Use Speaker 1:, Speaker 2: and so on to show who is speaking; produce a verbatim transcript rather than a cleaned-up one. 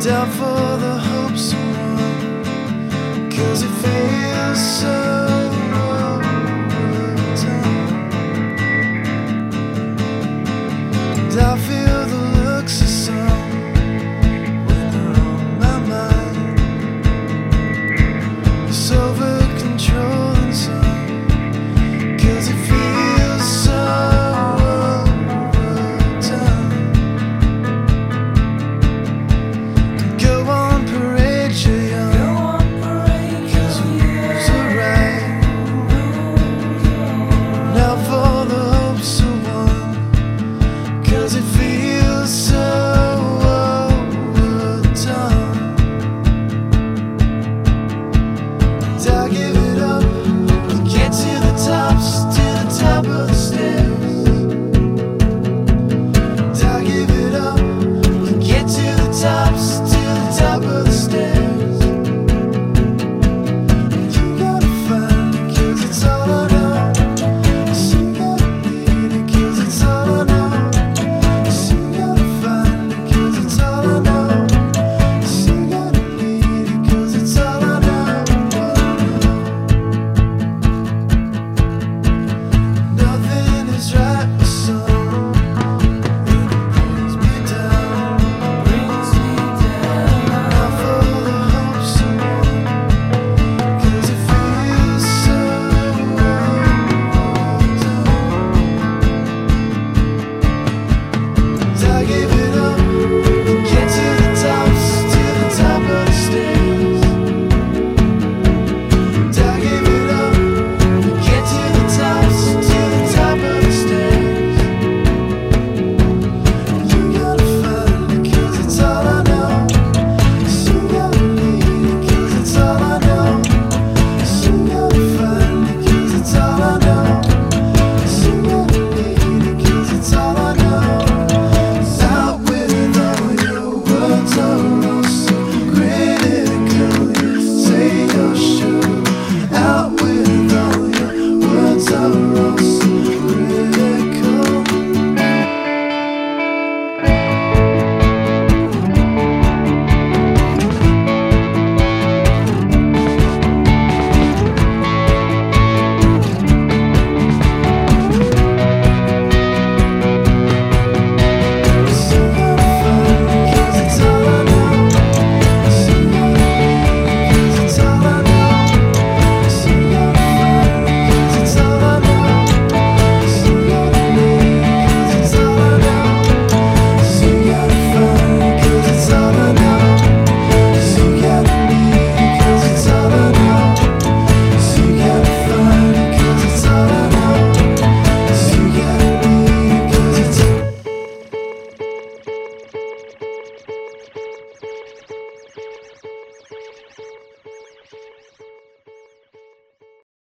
Speaker 1: down for the hopes of one, 'cause it feels so overdone. And I feel the looks of some when they're on my mind. It's over controlling some, 'cause it feels so overdone. Go on parade, you're young, 'cause the rules are right. Now for the hopes of one, 'cause it feels so overdone. And I give it up to get to the tops, to the top of the stairs. And I give it up to get to the tops, to the top of the stairs.